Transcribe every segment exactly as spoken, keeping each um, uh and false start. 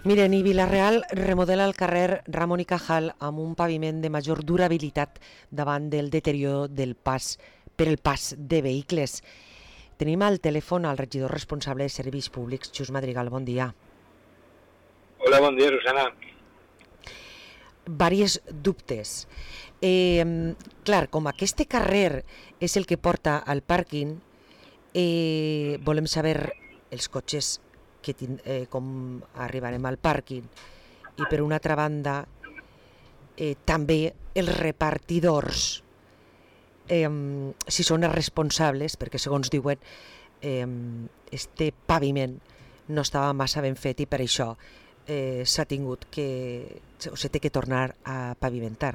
Miren, i Vila-real remodela el carrer Ramon i Cajal amb un paviment de major durabilitat davant del deterior del pas per el pas de vehicles. Tenim al telèfon al regidor responsable de Serveis Públics, Xus Madrigal. Bon dia. Hola, bon dia, Susana. Vàries dubtes. Eh, clar, com aquest carrer és el que porta al pàrquing, eh, volem saber els cotxes que tin, eh, com arribarem al pàrquing, i per una altra banda eh, també els repartidors, eh, si són els responsables, perquè segons diuen eh, este paviment no estava massa ben fet i per això eh, s'ha tingut que o se té que tornar a pavimentar.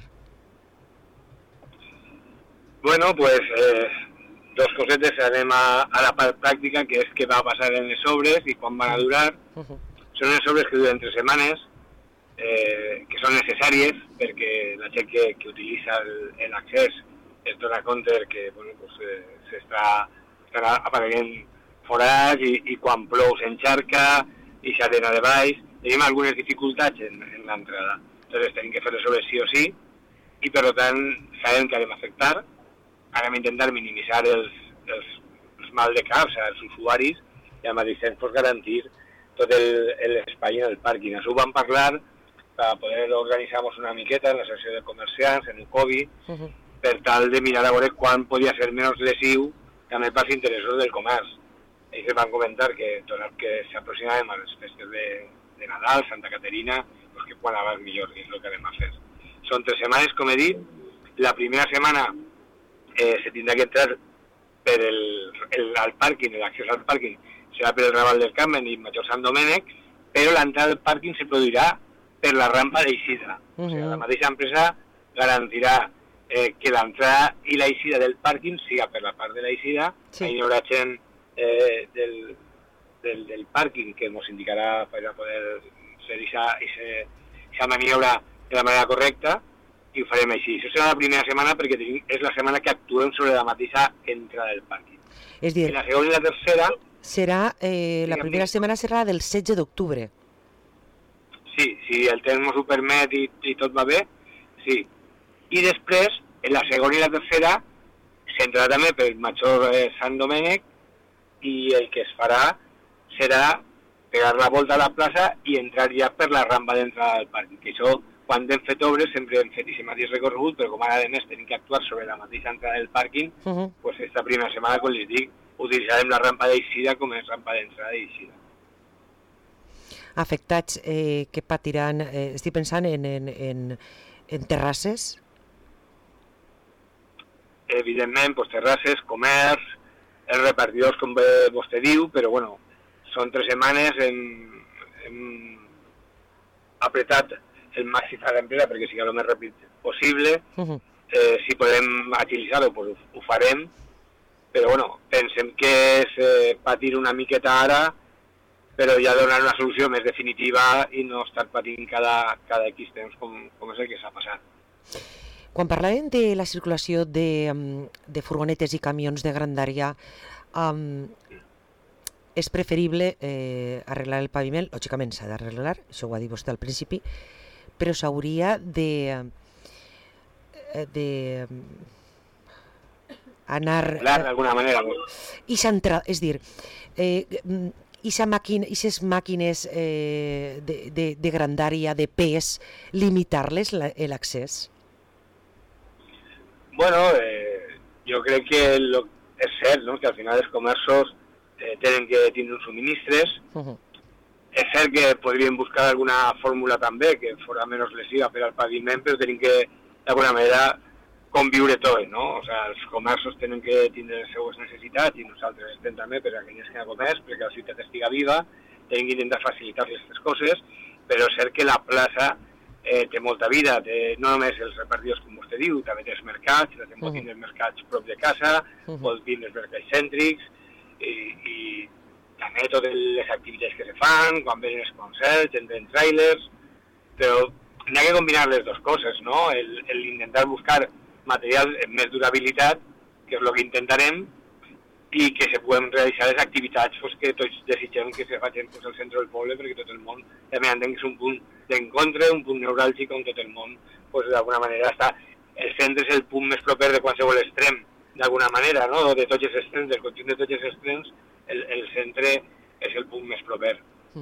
Bueno, pues eh, dos cosetes, anem a, a la part pràctica, que és què va passar en les obres i quan van a durar. Uh-huh. Són les obres que duren tres setmanes, eh, que són necessàries perquè la gent que, que utilitza l'accés es dona compte que bueno, pues, eh, s'està apareguent forats i, i quan plou s'encharca i s'atena de baix. Tenim algunes dificultats en, en l'entrada, entonces tenim que fer les obres sí o sí i per tant sabem que anem a afectar. Anem a intentar minimitzar els, els, els mal de cap als usuaris i al mateix temps pues, garantir tot l'espai en el pàrquing. Això ho vam parlar per poder organitzar-nos una miqueta en la secció de comerciants, en el COVID, uh-huh. per tal de mirar a veure quan podia ser menys lesiu també pels interessos del comerç. Ells van comentar que, donat que s'aproximàvem a les festes de, de Nadal, Santa Caterina, pues que quan abans millor, és el que anem a fer. Són tres setmanes, com he dit. La primera setmana Eh, se tindrà que entrar per el, el, al pàrquing, l'accés al pàrquing serà per el Raval del Carmen i Major Sant Domènec, però l'entrada al pàrquing se produirà per la rampa d'eixida. Uh-huh. O sigui, la mateixa empresa garantirà eh, que l'entrada i l'eixida del pàrquing siga per la part de l'eixida. Sí. Hi haurà gent eh, del, del, del pàrquing que ens indicarà per a poder fer aquesta maniobra de la manera correcta, i ho farem així. Això serà la primera setmana perquè és la setmana que actuem sobre la mateixa entrada del pàrquing. És dir, I la segona i la tercera... Serà, eh, la primera setmana serà del setze d'octubre. Sí, si el temps ens ho permet i, i tot va bé, sí. I després, en la segona i la tercera, s'entrarà també per Major eh, Sant Domènec i el que es farà serà pegar la volta a la plaça i entrar ja per la rampa d'entrada del pàrquing, que això quan hem fet obres sempre hem fet aquest mateix recorregut, però com ara a més tenim que actuar sobre la mateixa entrada del pàrquing, uh-huh. pues esta primera setmana, com les dic, utilitzarem la rampa d'eixida com a rampa d'entrada d'eixida. Afectats eh, que patiran, eh, estic pensant en, en, en, en terrasses? Evidentment, pues, terrasses, comerç, els repartidors, com vostè diu, però bueno, són tres setmanes, hem, hem apretat el màxim a l'empresa perquè sigui el més ràpid possible. Uh-huh. eh, si podem agilitzar-ho, pues ho, ho farem, però bueno, pensem que és eh, patir una miqueta ara, però ja donar una solució més definitiva i no estar patint cada, cada X temps com, com és el que s'ha passat. Quan parlàvem de la circulació de, de furgonetes i camions de grandària, um, és preferible eh, arreglar el paviment, lògicament s'ha d'arreglar, això ho ha dit vostè al principi, però s'hauria de, de anar... Clar, d'alguna manera. I s'entra, és dir, eh, i sa màquina, i ses màquines eh, de, de, de grandària, de pes, limitar-les l'accés? Bueno, eh, jo crec que lo, és cert, no?, que al final els comerços eh, tenen que tindre uns subministres. Uh-huh. És cert que podríem buscar alguna fórmula també que fos menys lesiva per al paviment, però tenim que, d'alguna manera, conviure tot, no? O sigui, els comerços tenen que tindre les seues necessitats i nosaltres estem també per a aquelles que ha comerç, perquè la ciutat estiga viva, tenim que intentar facilitar-les aquestes coses, però és cert que la plaça eh, té molta vida, té no només els repartidors, com vostè diu, també té els mercats, també pot tindre els mercats prop de casa, uh-huh. pot tindre els mercats cèntrics, i, i també totes les activitats que se fan, quan venen els concerts, entren trailers, però n'hi ha que combinar les dues coses, no? El, el intentar buscar materials amb més durabilitat, que és el que intentarem, i que se puguen realitzar les activitats pues, que tots desitgem que se facin pues, al centre del poble, perquè tot el món també entenc que és un punt d'encontre, un punt neuràlgic on tot el món pues, d'alguna manera està. El centre és el punt més proper de qualsevol extrem, d'alguna manera, no? De tots els extrems, del conjunt de tots els extrems, el, el centre és el punt més proper.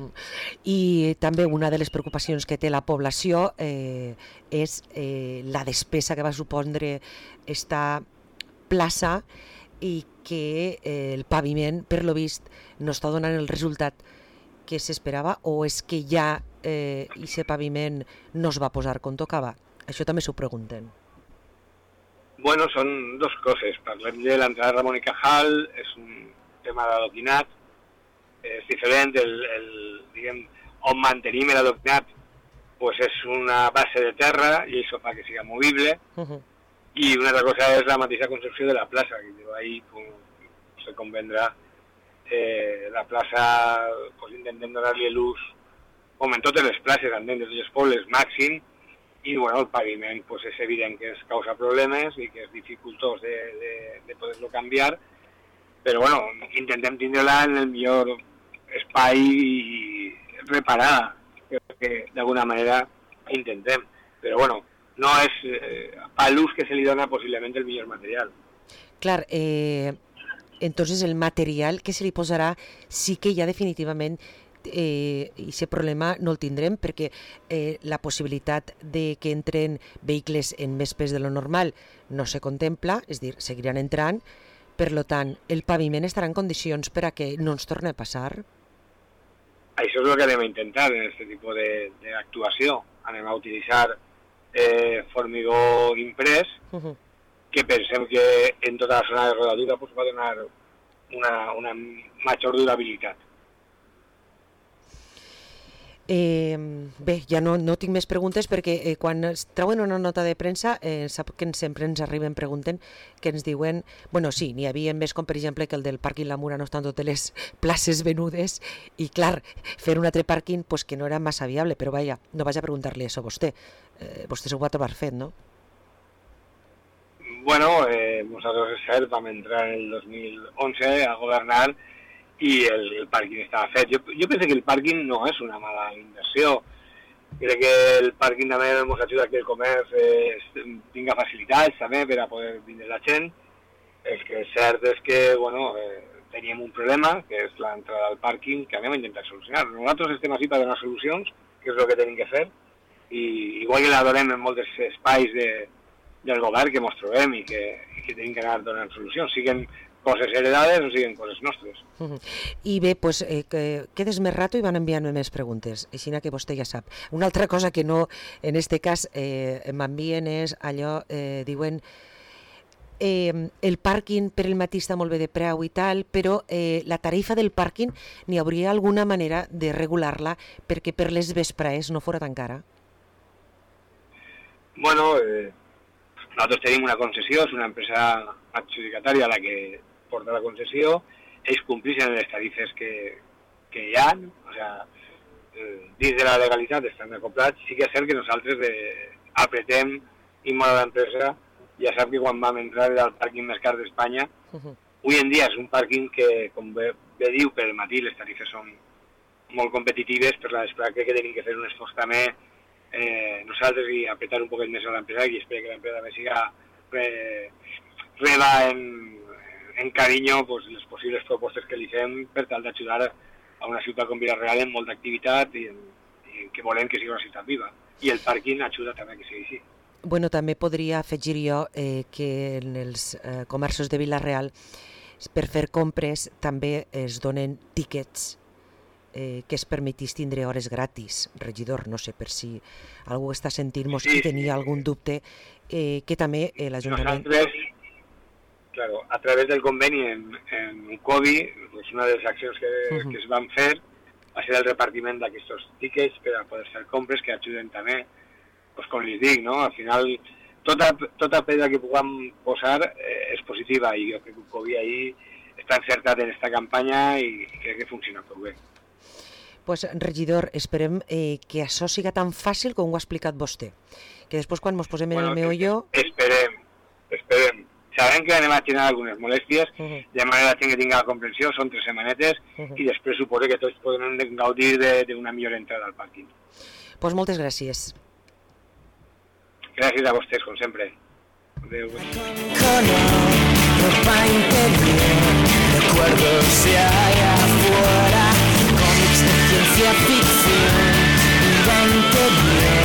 I també una de les preocupacions que té la població eh, és eh, la despesa que va supondre esta plaça i que eh, el paviment, per lo vist, no està donant el resultat que s'esperava, o és que ja eh, aquest paviment no es va posar com tocava? Això també s'ho pregunten. Bueno, són dos coses. Parlem de l'entrada Ramon y Cajal, és un tema d'adoquinat, és diferent, el, el, diguem, on mantenim l'adoquinat pues és una base de terra i això fa que siga movible. Uh-huh. I una altra cosa és la mateixa construcció de la plaça, que ahí pues, se convendrà eh, la plaça, pues, intentem donar-li l'ús, com en totes les places, en tots els pobles, màxim, i bueno, el paviment pues, és evident que ens causa problemes i que és dificultós de, de, de poder-lo canviar, però bueno, intentem tindre-la en el millor espai i reparar, que d'alguna manera intentem, però bueno, no és eh, a l'ús que se li dona possiblement el millor material. Clar, eh, entonces el material que se li posarà sí que ja definitivament eh, aquest problema no el tindrem, perquè eh, la possibilitat de que entren vehicles en més pes de lo normal no se contempla, és dir, seguiran entrant, per lo tant, el paviment estarà en condicions per a que no ens torni a passar? Això és el que anem a intentar en aquest tipus d'actuació. Anem a utilitzar eh, formigó imprès, uh-huh. que pensem que en tota la zona de rodadura pues, va donar una, una major durabilitat. Eh, bé, ja no, no tinc més preguntes perquè eh, quan es treuen una nota de premsa eh, sap que sempre ens arriben pregunten que ens diuen, bueno sí, n'hi havia més com per exemple que el del pàrquing La Mura no estan totes les places venudes i clar, fer un altre pàrquing pues, que no era massa viable, però vaja, no vaig a preguntar-li això a vostè, eh, vostè s'ho va trobar fet, no? Bueno, eh, nosaltres és cert, vam entrar en el dos mil onze a governar i el, el pàrquing estava fet. Jo, jo penso que el pàrquing no és una mala inversió. Crec que el pàrquing també ens ajuda que el comerç eh, tinga facilitats també per a poder vindre la gent. El que és cert és que bueno, eh, teníem un problema, que és l'entrada al pàrquing, que anem a intentar solucionar. Nosaltres estem així per donar solucions, que és el que tenim que fer, i igual que la donem en molts espais de, del govern que ens trobem i que, i que tenim que anar donant solucions, siguen coses heredades o siguin coses nostres. Uh-huh. I bé, pues, eh, que quedes més rato i van enviant-me més preguntes, així que vostè ja sap. Una altra cosa que no, en este cas, eh, m'envien és allò, eh, diuen, eh, el pàrquing per el matí està molt bé de preu i tal, però eh, la tarifa del pàrquing n'hi hauria alguna manera de regular-la perquè per les vesprades no fora tan cara? Bueno, eh, nosaltres tenim una concessió, és una empresa adjudicatària la que porta la concessió, ells complixen les tarifes que, que hi ha, o sigui, eh, dins de la legalitat estan acoplats. Sí que és cert que nosaltres eh, apretem i molt a l'empresa, ja sap que quan vam entrar era el pàrquing més car d'Espanya, uh-huh. Avui en dia és un pàrquing que, com bé, bé diu, per el matí les tarifes són molt competitives, per la després crec que tenim que fer un esforç també eh, nosaltres i apretar un poquet més a l'empresa i espero que l'empresa també siga eh, reba en, en carinyo pues, les possibles propostes que li fem per tal d'ajudar a una ciutat com Vila-real en molta activitat i, i que volem que sigui una ciutat viva. I el pàrquing ajuda també que sigui així. Bueno, també podria afegir jo eh, que en els eh, comerços de Vila-real per fer compres també es donen tíquets eh, que es permetís tindre hores gratis. Regidor, no sé per si algú està sentint-nos sí, i tenia algun dubte, eh, que també eh, l'Ajuntament... Nosaltres, claro, a través del conveni en, en COVID, pues una de les accions que, uh-huh. que es van fer va ser el repartiment d'aquests tíquets per a poder fer compres que ajuden també, pues com li dic, no? Al final, tota, tota pedra que puguem posar eh, és positiva i jo crec que el COVID ahí està encertat en aquesta campanya i crec que funciona prou bé. Pues, regidor, esperem eh, que això siga tan fàcil com ho ha explicat vostè. Que després quan ens posem bueno, en el meollo... Esperem, esperem. sabem que además tenen algunes molèsties, Uh-huh. de manera que tinguin la comprensió, són tres setmanetes, Uh-huh. i després suposo que tots podran gaudir d'una millor entrada al pàrquing. Pues moltes gràcies. Gràcies a vostès, com sempre. Adéu. Ropa interior, recuerdos de allá afuera, cómics de ciencia ficción, vida interior.